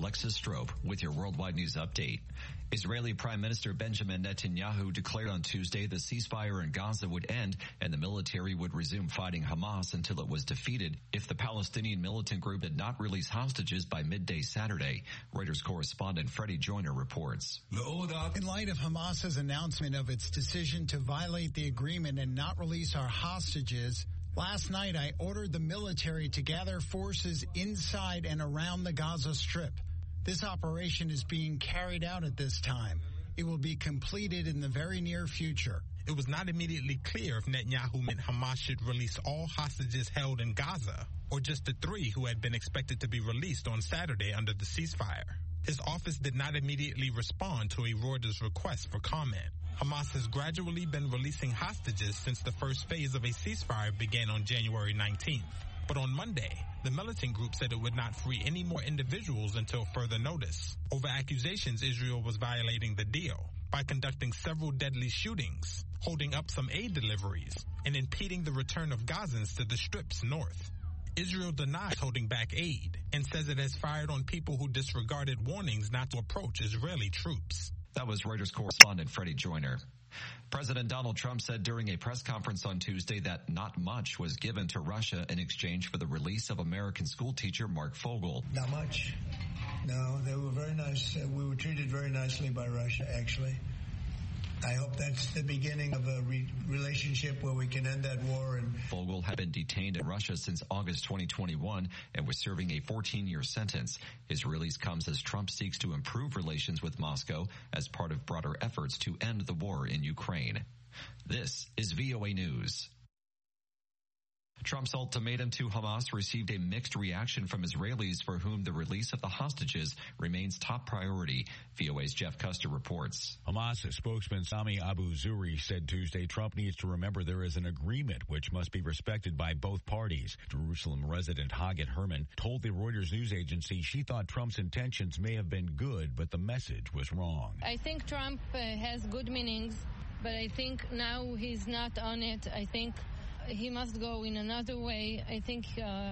Alexis Strope with your Worldwide News Update. Israeli Prime Minister Benjamin Netanyahu declared on Tuesday the ceasefire in Gaza would end and the military would resume fighting Hamas until it was defeated if the Palestinian militant group did not release hostages by midday Saturday. Reuters correspondent Freddie Joyner reports. In light of Hamas's announcement of its decision to violate the agreement and not release our hostages, last night I ordered the military to gather forces inside and around the Gaza Strip. This operation is being carried out at this time. It will be completed in the very near future. It was not immediately clear if Netanyahu meant Hamas should release all hostages held in Gaza, or just the 3 who had been expected to be released on Saturday under the ceasefire. His office did not immediately respond to a Reuters request for comment. Hamas has gradually been releasing hostages since the first phase of a ceasefire began on January 19th. But on Monday, the militant group said it would not free any more individuals until further notice, over accusations Israel was violating the deal by conducting several deadly shootings, holding up some aid deliveries, and impeding the return of Gazans to the Strip's north. Israel denies holding back aid and says it has fired on people who disregarded warnings not to approach Israeli troops. That was Reuters correspondent Freddie Joyner. President Donald Trump said during a press conference on Tuesday that not much was given to Russia in exchange for the release of American schoolteacher Mark Fogel. Not much. No, they were very nice. We were treated very nicely by Russia, actually. I hope that's the beginning of a relationship where we can end that war. And Fogel had been detained in Russia since August 2021 and was serving a 14-year sentence. His release comes as Trump seeks to improve relations with Moscow as part of broader efforts to end the war in Ukraine. This is VOA News. Trump's ultimatum to Hamas received a mixed reaction from Israelis for whom the release of the hostages remains top priority. VOA's Jeff Custer reports. Hamas spokesman Sami Abu Zuhri said Tuesday Trump needs to remember there is an agreement which must be respected by both parties. Jerusalem resident Haggett Herman told the Reuters news agency she thought Trump's intentions may have been good, but the message was wrong. I think Trump has good meanings, but I think now he's not on it. I think he must go in another way. I think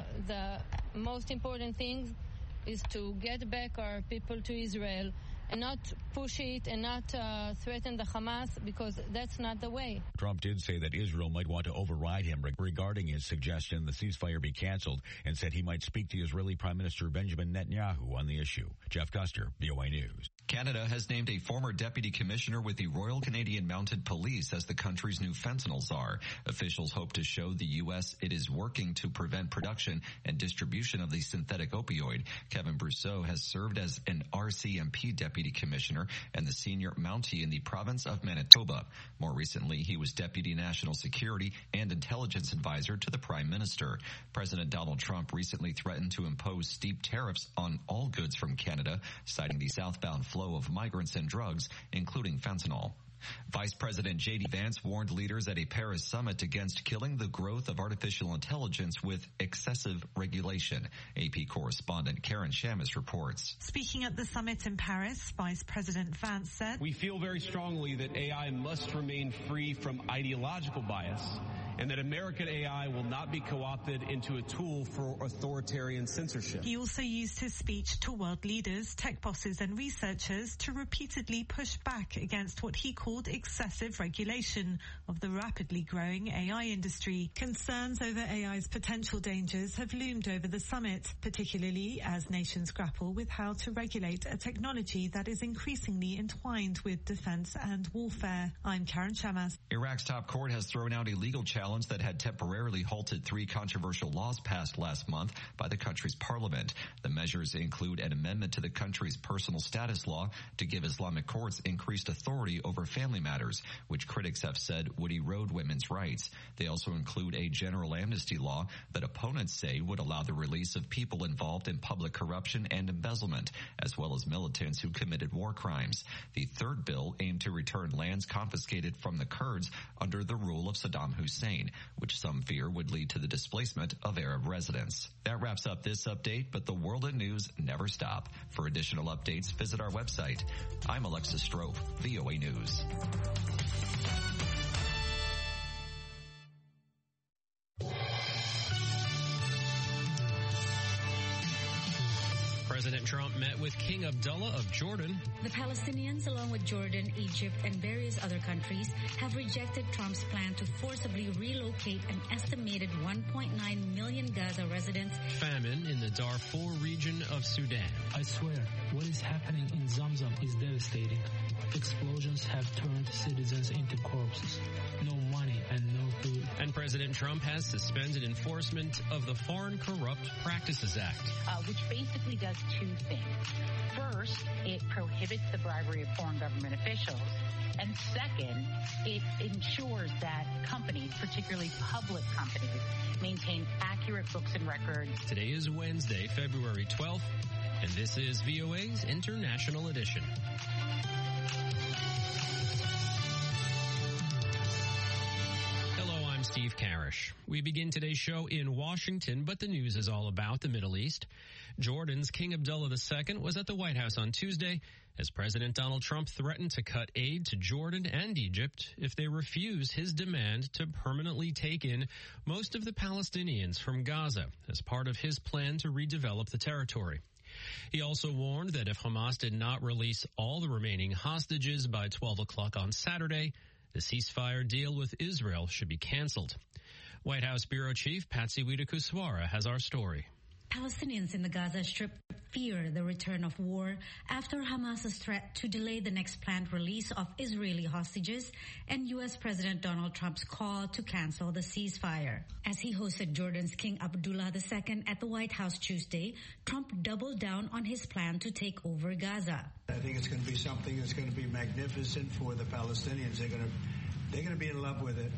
the most important thing is to get back our people to Israel and not push it and not threaten the Hamas, because that's not the way. Trump did say that Israel might want to override him regarding his suggestion the ceasefire be canceled, and said he might speak to Israeli Prime Minister Benjamin Netanyahu on the issue. Jeff Custer, VOA News. Canada has named a former deputy commissioner with the Royal Canadian Mounted Police as the country's new fentanyl czar. Officials hope to show the U.S. it is working to prevent production and distribution of the synthetic opioid. Kevin Brousseau has served as an RCMP deputy commissioner and the senior Mountie in the province of Manitoba. More recently, he was deputy national security and intelligence advisor to the prime minister. President Donald Trump recently threatened to impose steep tariffs on all goods from Canada, citing the southbound flow of migrants and drugs, including fentanyl. Vice President J.D. Vance warned leaders at a Paris summit against killing the growth of artificial intelligence with excessive regulation. AP correspondent Karen Shamus reports. Speaking at the summit in Paris, Vice President Vance said, "We feel very strongly that AI must remain free from ideological bias, and that American AI will not be co-opted into a tool for authoritarian censorship." He also used his speech to world leaders, tech bosses and researchers to repeatedly push back against what he called excessive regulation of the rapidly growing AI industry. Concerns over AI's potential dangers have loomed over the summit, particularly as nations grapple with how to regulate a technology that is increasingly entwined with defense and warfare. I'm Karen Shamas. Iraq's top court has thrown out a legal challenge that had temporarily halted 3 controversial laws passed last month by the country's parliament. The measures include an amendment to the country's personal status law to give Islamic courts increased authority over family matters, which critics have said would erode women's rights. They also include a general amnesty law that opponents say would allow the release of people involved in public corruption and embezzlement, as well as militants who committed war crimes. The third bill aimed to return lands confiscated from the Kurds under the rule of Saddam Hussein, which some fear would lead to the displacement of Arab residents. That wraps up this update, but the world in news never stop. For additional updates, visit our website. I'm Alexis Strope, VOA News. President Trump met with King Abdullah of Jordan. The Palestinians, along with Jordan, Egypt, and various other countries, have rejected Trump's plan to forcibly relocate an estimated 1.9 million Gaza residents. Famine in the Darfur region of Sudan. I swear, what is happening in Zamzam is devastating. Explosions have turned citizens into corpses. No money and no food. And President Trump has suspended enforcement of the Foreign Corrupt Practices Act. Which basically does two things. First, it prohibits the bribery of foreign government officials. And second, it ensures that companies, particularly public companies, maintain accurate books and records. Today is Wednesday, February 12th, and this is VOA's International Edition. I'm Steve Karish. We begin today's show in Washington, but the news is all about the Middle East. Jordan's King Abdullah II was at the White House on Tuesday as President Donald Trump threatened to cut aid to Jordan and Egypt if they refuse his demand to permanently take in most of the Palestinians from Gaza as part of his plan to redevelop the territory. He also warned that if Hamas did not release all the remaining hostages by 12 o'clock on Saturday, the ceasefire deal with Israel should be canceled. White House Bureau Chief Patsy Widakuswara has our story. Palestinians in the Gaza Strip fear the return of war after Hamas's threat to delay the next planned release of Israeli hostages and U.S. President Donald Trump's call to cancel the ceasefire. As he hosted Jordan's King Abdullah II at the White House Tuesday, Trump doubled down on his plan to take over Gaza. I think it's going to be something that's going to be magnificent for the Palestinians. They're going to be in love with it.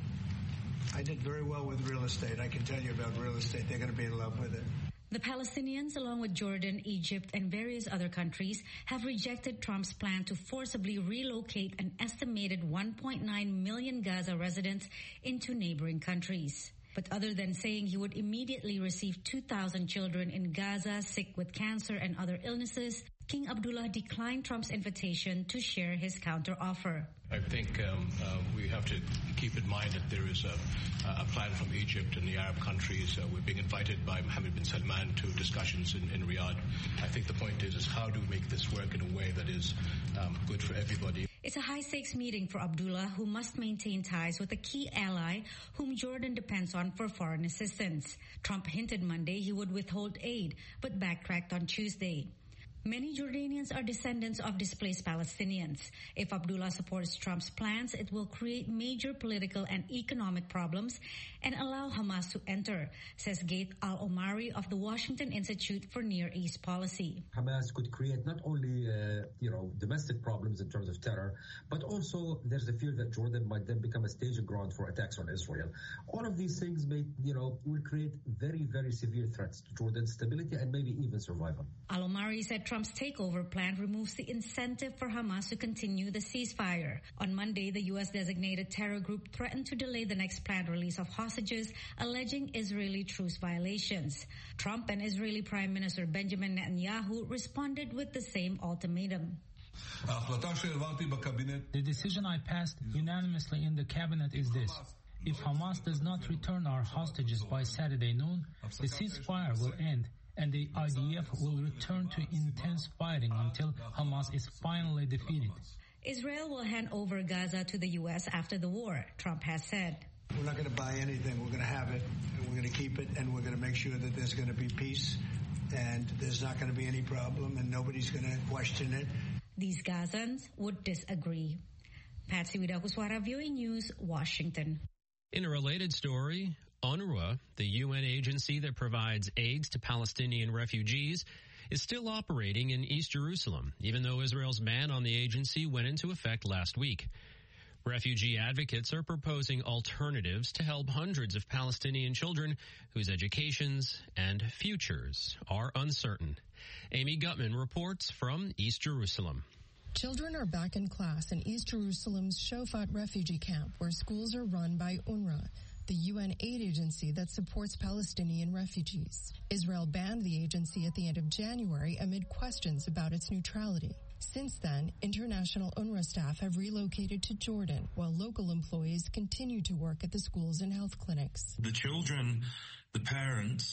I did very well with real estate. I can tell you about real estate. They're going to be in love with it. The Palestinians, along with Jordan, Egypt, and various other countries, have rejected Trump's plan to forcibly relocate an estimated 1.9 million Gaza residents into neighboring countries. But other than saying he would immediately receive 2,000 children in Gaza sick with cancer and other illnesses, King Abdullah declined Trump's invitation to share his counteroffer. I think we have to keep in mind that there is a plan from Egypt and the Arab countries. We're being invited by Mohammed bin Salman to discussions in Riyadh. I think the point is how do we make this work in a way that is good for everybody? It's a high-stakes meeting for Abdullah, who must maintain ties with a key ally whom Jordan depends on for foreign assistance. Trump hinted Monday he would withhold aid, but backtracked on Tuesday. Many Jordanians are descendants of displaced Palestinians. If Abdullah supports Trump's plans, it will create major political and economic problems and allow Hamas to enter, says Gaith Al-Omari of the Washington Institute for Near East Policy. Hamas could create not only, domestic problems in terms of terror, but also there's a fear that Jordan might then become a staging ground for attacks on Israel. All of these things will create very, very severe threats to Jordan's stability and maybe even survival. Al-Omari said Trump's takeover plan removes the incentive for Hamas to continue the ceasefire. On Monday, the U.S. designated terror group threatened to delay the next planned release of hostages, alleging Israeli truce violations. Trump and Israeli Prime Minister Benjamin Netanyahu responded with the same ultimatum. The decision I passed unanimously in the cabinet is this. If Hamas does not return our hostages by Saturday noon, the ceasefire will end, and the IDF will return to intense fighting until Hamas is finally defeated. Israel will hand over Gaza to the U.S. after the war, Trump has said. We're not going to buy anything. We're going to have it, and we're going to keep it, and we're going to make sure that there's going to be peace, and there's not going to be any problem, and nobody's going to question it. These Gazans would disagree. Patsy Widakuswara, VOA News, Washington. In a related story, UNRWA, the UN agency that provides aid to Palestinian refugees, is still operating in East Jerusalem, even though Israel's ban on the agency went into effect last week. Refugee advocates are proposing alternatives to help hundreds of Palestinian children whose educations and futures are uncertain. Amy Gutman reports from East Jerusalem. Children are back in class in East Jerusalem's Shofat refugee camp, where schools are run by UNRWA, the UN aid agency that supports Palestinian refugees. Israel banned the agency at the end of January amid questions about its neutrality. Since then, international UNRWA staff have relocated to Jordan, while local employees continue to work at the schools and health clinics. The children, the parents,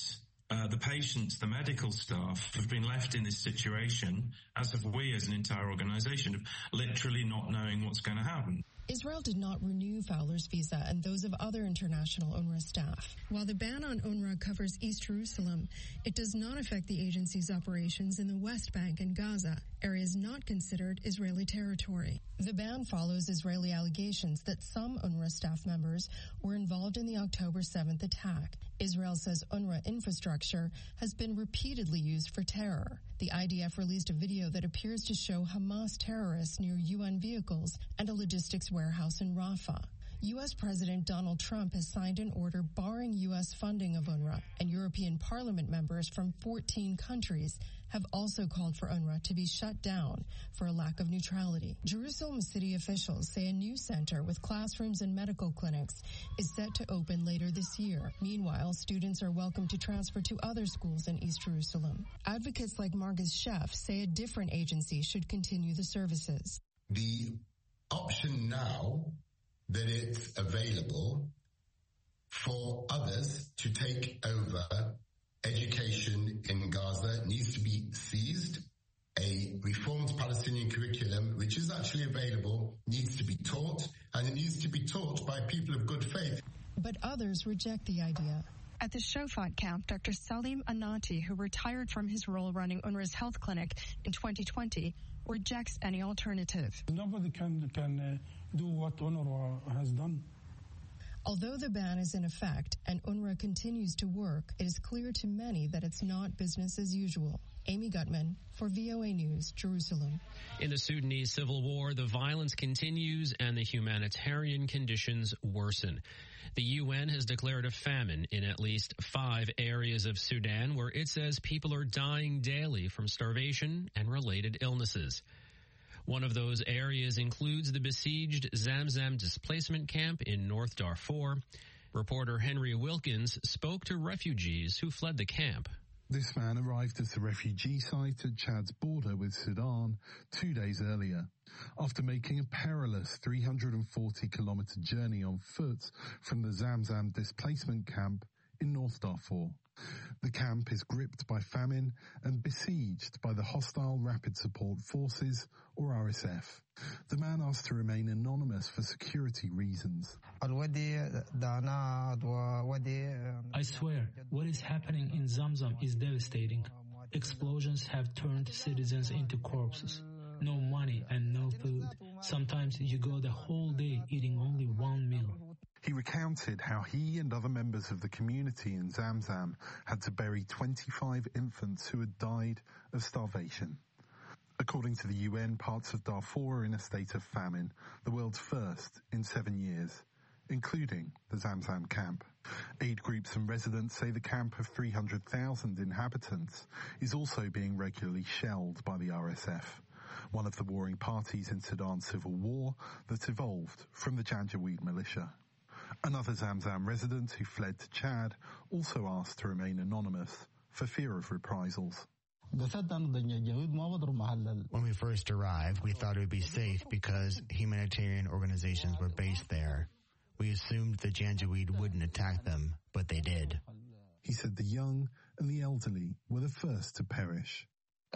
the patients, the medical staff have been left in this situation, as have we as an entire organization, of literally not knowing what's going to happen. Israel did not renew Fowler's visa and those of other international UNRWA staff. While the ban on UNRWA covers East Jerusalem, it does not affect the agency's operations in the West Bank and Gaza, areas not considered Israeli territory. The ban follows Israeli allegations that some UNRWA staff members were involved in the October 7th attack. Israel says UNRWA infrastructure has been repeatedly used for terror. The IDF released a video that appears to show Hamas terrorists near UN vehicles and a logistics warehouse in Rafah. U.S. President Donald Trump has signed an order barring U.S. funding of UNRWA, and European Parliament members from 14 countries have also called for UNRWA to be shut down for a lack of neutrality. Jerusalem city officials say a new center with classrooms and medical clinics is set to open later this year. Meanwhile, students are welcome to transfer to other schools in East Jerusalem. Advocates like Marcus Sheff say a different agency should continue the services. The option now that it's available for others to take over education in Gaza needs to be seized. A reformed Palestinian curriculum, which is actually available, needs to be taught, and it needs to be taught by people of good faith. But others reject the idea. At the Shofat camp, Dr. Salim Anati, who retired from his role running UNRWA's health clinic in 2020, rejects any alternative. Nobody can do what UNRWA has done. Although the ban is in effect and UNRWA continues to work, it is clear to many that it's not business as usual. Amy Gutman for VOA News, Jerusalem. In the Sudanese civil war, the violence continues and the humanitarian conditions worsen. The UN has declared a famine in at least 5 areas of Sudan where it says people are dying daily from starvation and related illnesses. One of those areas includes the besieged Zamzam displacement camp in North Darfur. Reporter Henry Wilkins spoke to refugees who fled the camp. This man arrived at the refugee site at Chad's border with Sudan 2 days earlier, after making a perilous 340-kilometer journey on foot from the Zamzam displacement camp in North Darfur. The camp is gripped by famine and besieged by the hostile Rapid Support Forces, or RSF. The man asked to remain anonymous for security reasons. I swear, what is happening in Zamzam is devastating. Explosions have turned citizens into corpses. No money and no food. Sometimes you go the whole day eating only one meal. He recounted how he and other members of the community in Zamzam had to bury 25 infants who had died of starvation. According to the UN, parts of Darfur are in a state of famine, the world's first in 7 years, including the Zamzam camp. Aid groups and residents say the camp of 300,000 inhabitants is also being regularly shelled by the RSF, one of the warring parties in Sudan's civil war that evolved from the Janjaweed militia. Another Zamzam resident who fled to Chad also asked to remain anonymous for fear of reprisals. When we first arrived, we thought it would be safe because humanitarian organizations were based there. We assumed the Janjaweed wouldn't attack them, but they did. He said the young and the elderly were the first to perish.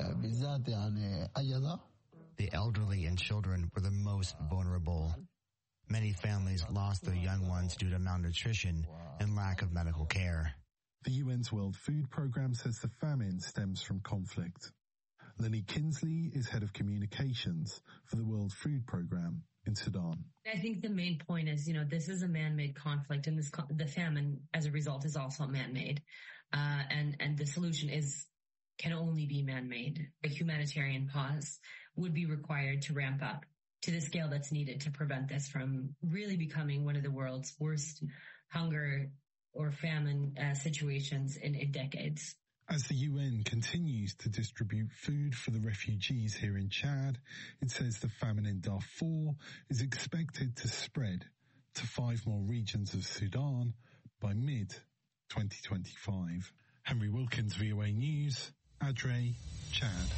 The elderly and children were the most vulnerable. Many families lost their young ones due to malnutrition and lack of medical care. The UN's World Food Programme says the famine stems from conflict. Lenny Kinsley is head of communications for the World Food Programme in Sudan. I think the main point is, this is a man-made conflict, and the famine, as a result, is also man-made. And the solution can only be man-made. A humanitarian pause would be required to ramp up to the scale that's needed to prevent this from really becoming one of the world's worst hunger or famine situations in decades. As the UN continues to distribute food for the refugees here in Chad, it says the famine in Darfur is expected to spread to 5 more regions of Sudan by mid-2025. Henry Wilkins, VOA News, Adre, Chad.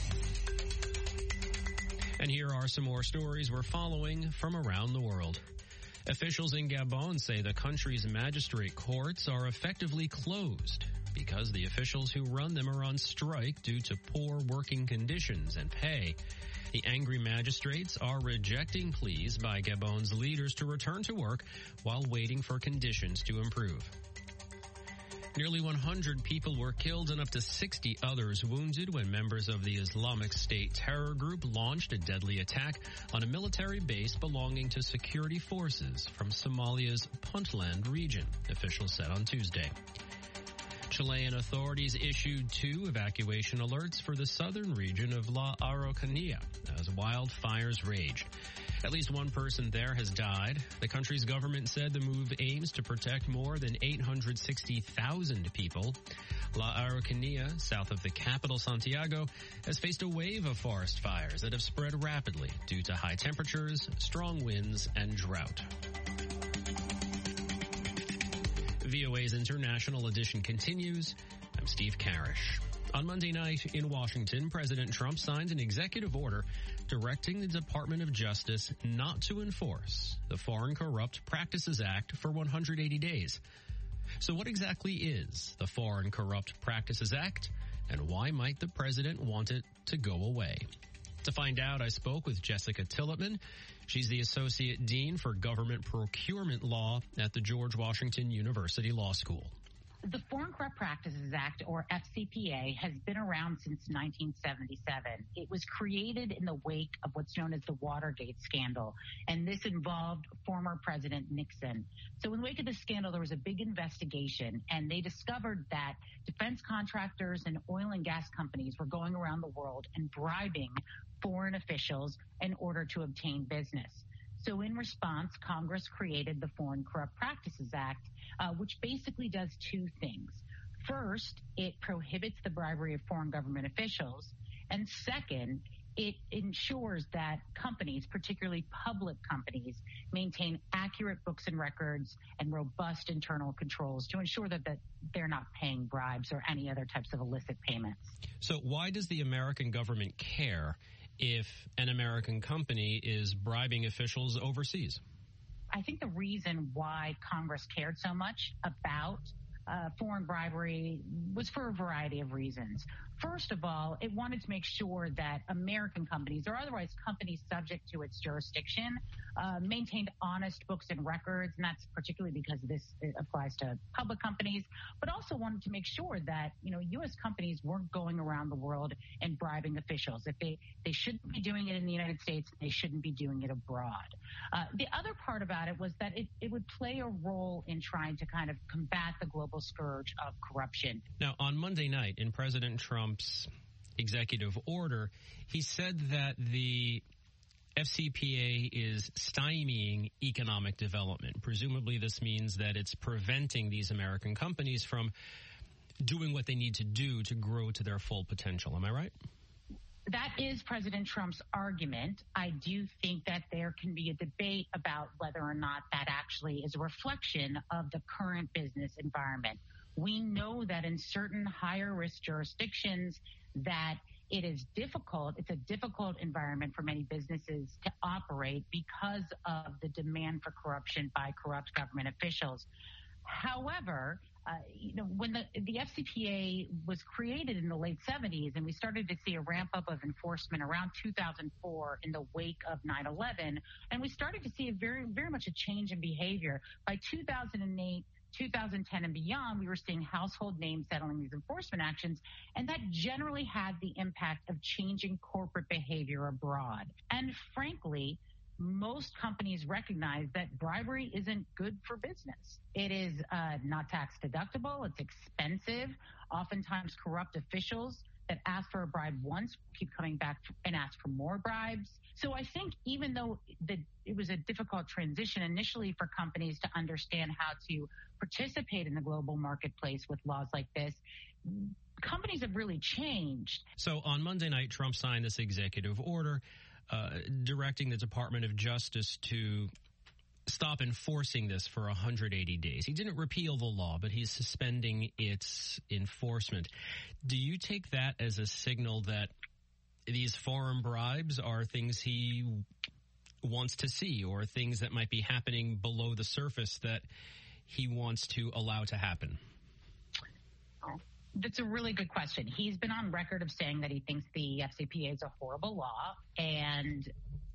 And here are some more stories we're following from around the world. Officials in Gabon say the country's magistrate courts are effectively closed. because the officials who run them are on strike due to poor working conditions and pay. The angry magistrates are rejecting pleas by Gabon's leaders to return to work while waiting for conditions to improve. Nearly 100 people were killed and up to 60 others wounded when members of the Islamic State terror group launched a deadly attack on a military base belonging to security forces from Somalia's Puntland region, officials said on Tuesday. Chilean authorities issued 2 evacuation alerts for the southern region of La Araucanía as wildfires raged. At least one person there has died. The country's government said the move aims to protect more than 860,000 people. La Araucanía, south of the capital Santiago, has faced a wave of forest fires that have spread rapidly due to high temperatures, strong winds, and drought. VOA's International Edition continues. I'm Steve Karish. On Monday night in Washington, President Trump signed an executive order directing the Department of Justice not to enforce the Foreign Corrupt Practices Act for 180 days. So what exactly is the Foreign Corrupt Practices Act, and why might the president want it to go away? To find out, I spoke with Jessica Tillotman. She's the Associate Dean for Government Procurement Law at the George Washington University Law School. The Foreign Corrupt Practices Act, or FCPA, has been around since 1977. It was created in the wake of what's known as the Watergate scandal, and this involved former President Nixon. So in the wake of the scandal, there was a big investigation, and they discovered that defense contractors and oil and gas companies were going around the world and bribing foreign officials in order to obtain business. So in response, Congress created the Foreign Corrupt Practices Act, which basically does 2 things. First, it prohibits the bribery of foreign government officials. And second, it ensures that companies, particularly public companies, maintain accurate books and records and robust internal controls to ensure that they're not paying bribes or any other types of illicit payments. So why does the American government care if an American company is bribing officials overseas? I think the reason why Congress cared so much about foreign bribery was for a variety of reasons. First of all, it wanted to make sure that American companies, or otherwise companies subject to its jurisdiction, maintained honest books and records, and that's particularly because this applies to public companies, but also wanted to make sure that, U.S. companies weren't going around the world and bribing officials. If they shouldn't be doing it in the United States, they shouldn't be doing it abroad. The other part about it was that it would play a role in trying to kind of combat the global scourge of corruption. Now, on Monday night, in President Trump's executive order, he said that the FCPA is stymieing economic development. Presumably, this means that it's preventing these American companies from doing what they need to do to grow to their full potential. Am I right? That is President Trump's argument. I do think that there can be a debate about whether or not that actually is a reflection of the current business environment. We know that in certain higher risk jurisdictions that it is difficult. It's a difficult environment for many businesses to operate because of the demand for corruption by corrupt government officials. However, when the FCPA was created in the late 70s and we started to see a ramp up of enforcement around 2004 in the wake of 9/11, and we started to see a very, very much a change in behavior. By 2008, 2010 and beyond, we were seeing household names settling these enforcement actions, and that generally had the impact of changing corporate behavior abroad. And frankly, most companies recognize that bribery isn't good for business. It is not tax deductible. It's expensive. Oftentimes, corrupt officials that ask for a bribe once keep coming back and ask for more bribes. So I think even though it was a difficult transition initially for companies to understand how to participate in the global marketplace with laws like this, companies have really changed. So on Monday night, Trump signed this executive order directing the Department of Justice to stop enforcing this for 180 days. He didn't repeal the law, but he's suspending its enforcement. Do you take that as a signal that these foreign bribes are things he wants to see, or things that might be happening below the surface that he wants to allow to happen? That's a really good question. He's been on record of saying that he thinks the FCPA is a horrible law, and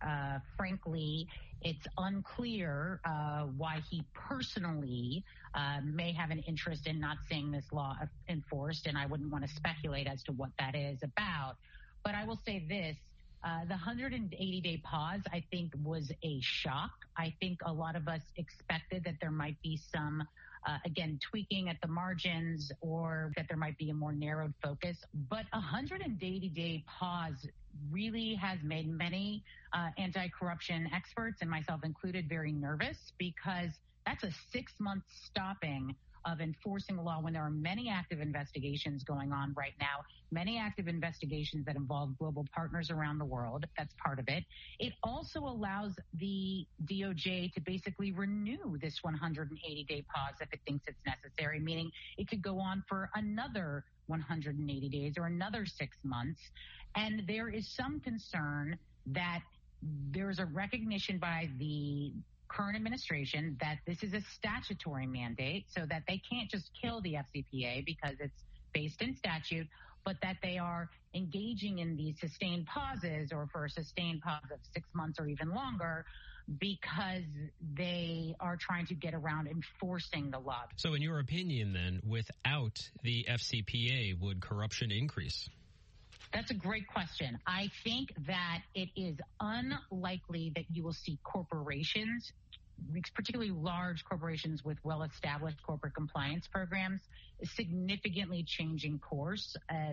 frankly, it's unclear why he personally may have an interest in not seeing this law enforced, and I wouldn't want to speculate as to what that is about. But I will say this. The 180-day pause, I think, was a shock. I think a lot of us expected that there might be some again, tweaking at the margins, or that there might be a more narrowed focus. But a 180-day pause really has made many anti-corruption experts, and myself included, very nervous, because that's a 6-month stopping of enforcing the law when there are many active investigations going on right now, many active investigations that involve global partners around the world. That's part of it. It also allows the DOJ to basically renew this 180-day pause if it thinks it's necessary, meaning it could go on for another 180 days or another 6 months. And there is some concern that there's a recognition by the current administration that this is a statutory mandate, so that they can't just kill the FCPA because it's based in statute, but that they are engaging in these sustained pauses, or for a sustained pause of 6 months or even longer, because they are trying to get around enforcing the law. So in your opinion, then, without the FCPA, would corruption increase? That's a great question. I think that it is unlikely that you will see corporations, particularly large corporations with well-established corporate compliance programs, significantly changing course.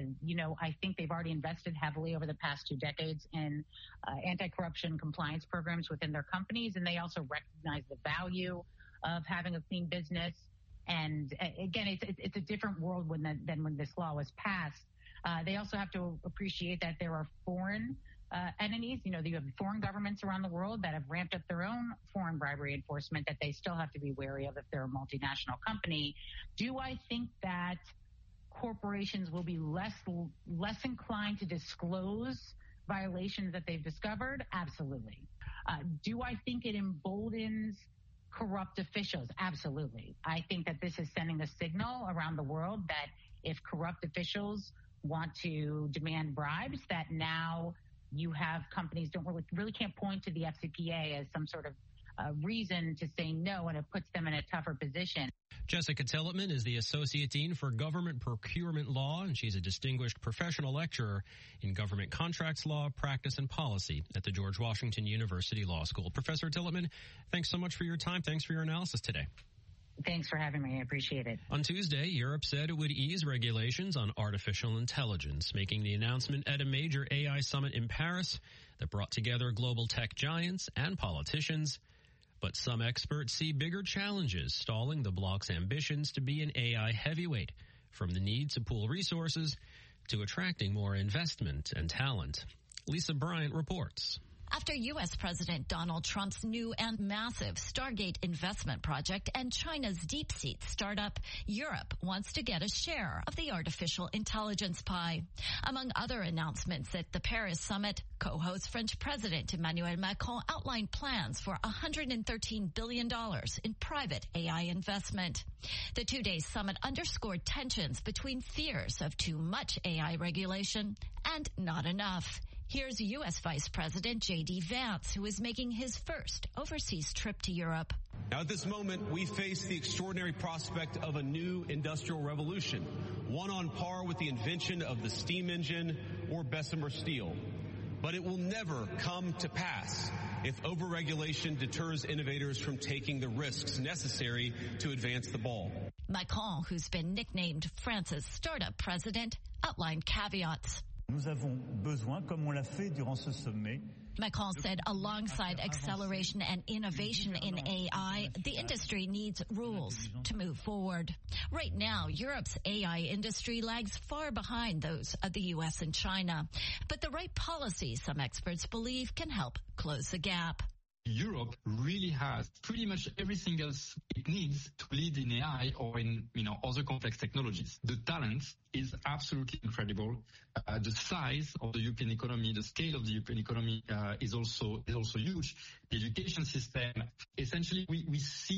I think they've already invested heavily over the past 2 decades in anti-corruption compliance programs within their companies, and they also recognize the value of having a clean business. And again, it's a different world than when this law was passed. They also have to appreciate that there are foreign entities. You have foreign governments around the world that have ramped up their own foreign bribery enforcement that they still have to be wary of if they're a multinational company. Do I think that corporations will be less inclined to disclose violations that they've discovered? Absolutely. Do I think it emboldens corrupt officials? Absolutely. I think that this is sending a signal around the world that if corrupt officials want to demand bribes, that now you have companies really can't point to the FCPA as some sort of reason to say no, and it puts them in a tougher position. Jessica Tillotman is the Associate Dean for Government Procurement Law, and she's a distinguished professional lecturer in government contracts law, practice, and policy at the George Washington University Law School. Professor Tillotman, thanks so much for your time. Thanks for your analysis today. Thanks for having me. I appreciate it. On Tuesday, Europe said it would ease regulations on artificial intelligence, making the announcement at a major AI summit in Paris that brought together global tech giants and politicians. But some experts see bigger challenges stalling the bloc's ambitions to be an AI heavyweight, from the need to pool resources to attracting more investment and talent. Lisa Bryant reports. After U.S. President Donald Trump's new and massive Stargate investment project and China's DeepSeek startup, Europe wants to get a share of the artificial intelligence pie. Among other announcements at the Paris summit, co-host French President Emmanuel Macron outlined plans for $113 billion in private AI investment. The 2-day summit underscored tensions between fears of too much AI regulation and not enough. Here's U.S. Vice President J.D. Vance, who is making his first overseas trip to Europe. Now, at this moment, we face the extraordinary prospect of a new industrial revolution, one on par with the invention of the steam engine or Bessemer steel. But it will never come to pass if overregulation deters innovators from taking the risks necessary to advance the ball. Macron, who's been nicknamed France's startup president, outlined caveats. Nous avons besoin, comme on l'a fait durant ce sommet, Macron said alongside acceleration and innovation in AI, the industry needs rules to move forward. Right now, Europe's AI industry lags far behind those of the U.S. and China. But the right policies, some experts believe, can help close the gap. Europe really has pretty much everything else it needs to lead in AI or in, other complex technologies. The talent is absolutely incredible. The size of the European economy, the scale of the European economy is also huge. The education system, essentially, we see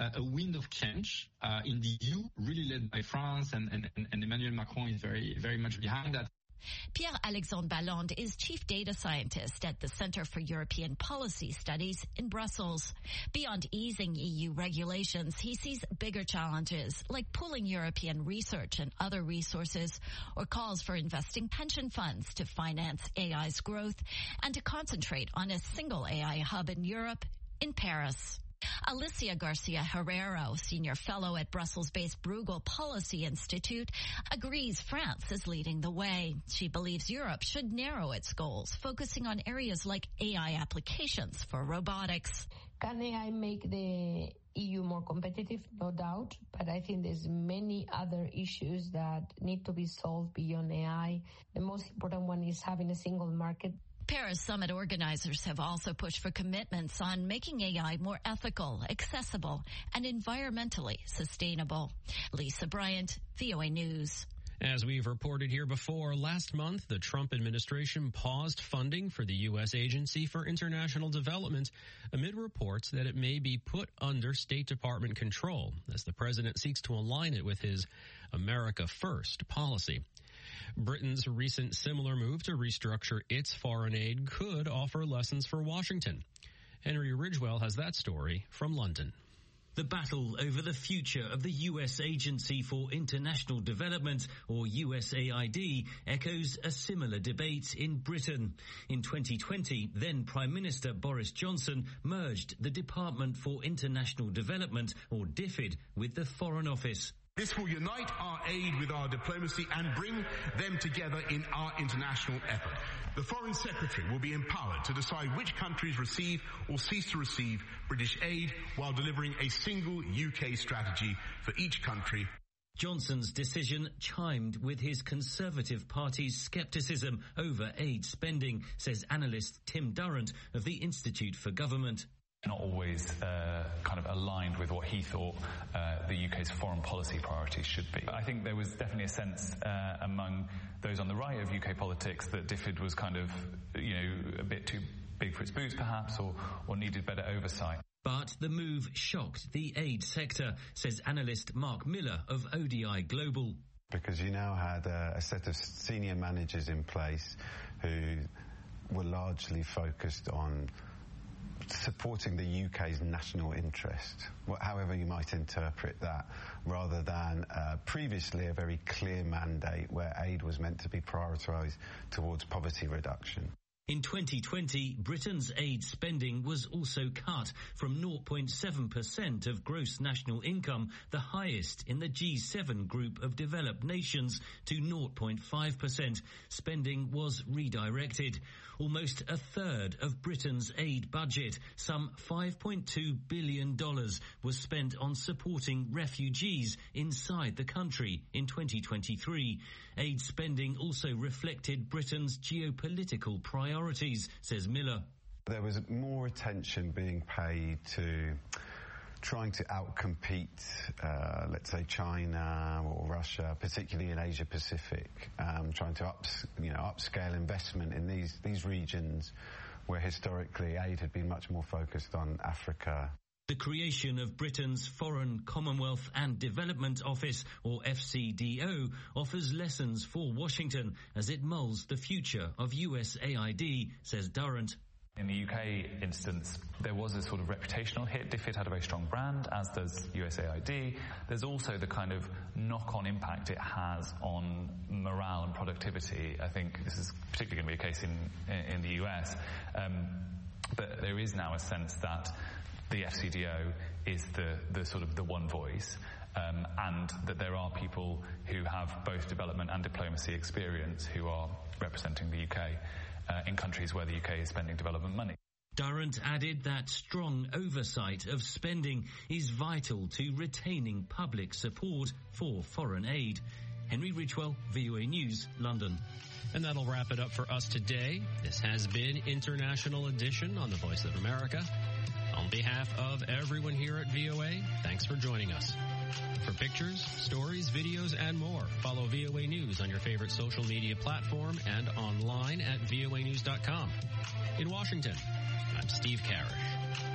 a wind of change in the EU, really led by France, and Emmanuel Macron is very, very much behind that. Pierre-Alexandre Balland is Chief Data Scientist at the Center for European Policy Studies in Brussels. Beyond easing EU regulations, he sees bigger challenges like pooling European research and other resources, or calls for investing pension funds to finance AI's growth and to concentrate on a single AI hub in Europe, in Paris. Alicia Garcia Herrero, senior fellow at Brussels-based Bruegel Policy Institute, agrees France is leading the way. She believes Europe should narrow its goals, focusing on areas like AI applications for robotics. Can AI make the EU more competitive? No doubt, but I think there's many other issues that need to be solved beyond AI. The most important one is having a single market. Paris Summit organizers have also pushed for commitments on making AI more ethical, accessible, and environmentally sustainable. Lisa Bryant, VOA News. As we've reported here before, last month, the Trump administration paused funding for the U.S. Agency for International Development amid reports that it may be put under State Department control as the president seeks to align it with his America First policy. Britain's recent similar move to restructure its foreign aid could offer lessons for Washington. Henry Ridgewell has that story from London. The battle over the future of the U.S. Agency for International Development, or USAID, echoes a similar debate in Britain. In 2020, then Prime Minister Boris Johnson merged the Department for International Development, or DFID, with the Foreign Office. This will unite our aid with our diplomacy and bring them together in our international effort. The Foreign Secretary will be empowered to decide which countries receive or cease to receive British aid while delivering a single UK strategy for each country. Johnson's decision chimed with his Conservative Party's scepticism over aid spending, says analyst Tim Durrant of the Institute for Government. Not always kind of aligned with what he thought the UK's foreign policy priorities should be. I think there was definitely a sense among those on the right of UK politics that DFID was kind of, a bit too big for its boots perhaps, or needed better oversight. But the move shocked the aid sector, says analyst Mark Miller of ODI Global. Because you now had a set of senior managers in place who were largely focused on supporting the UK's national interest, however you might interpret that, rather than previously a very clear mandate where aid was meant to be prioritised towards poverty reduction. In 2020, Britain's aid spending was also cut from 0.7% of gross national income, the highest in the G7 group of developed nations, to 0.5%. Spending was redirected. Almost a third of Britain's aid budget, some $5.2 billion, was spent on supporting refugees inside the country in 2023. Aid spending also reflected Britain's geopolitical priorities, says Miller. There was more attention being paid to trying to outcompete, let's say, China or Russia, particularly in Asia Pacific, trying to upscale investment in these regions where historically aid had been much more focused on Africa. The creation of Britain's Foreign, Commonwealth and Development Office, or FCDO, offers lessons for Washington as it mulls the future of USAID, says Durrant. In the UK instance, there was a sort of reputational hit. DFID had a very strong brand, as does USAID. There's also the kind of knock-on impact it has on morale and productivity. I think this is particularly going to be a case in the US. But there is now a sense that the FCDO is the sort of the one voice, and that there are people who have both development and diplomacy experience who are representing the UK in countries where the UK is spending development money. Durrant added that strong oversight of spending is vital to retaining public support for foreign aid. Henry Ridgewell, VOA News, London. And that'll wrap it up for us today. This has been International Edition on the Voice of America. On behalf of everyone here at VOA, thanks for joining us. For pictures, stories, videos, and more, follow VOA News on your favorite social media platform and online at voanews.com. In Washington, I'm Steve Karish.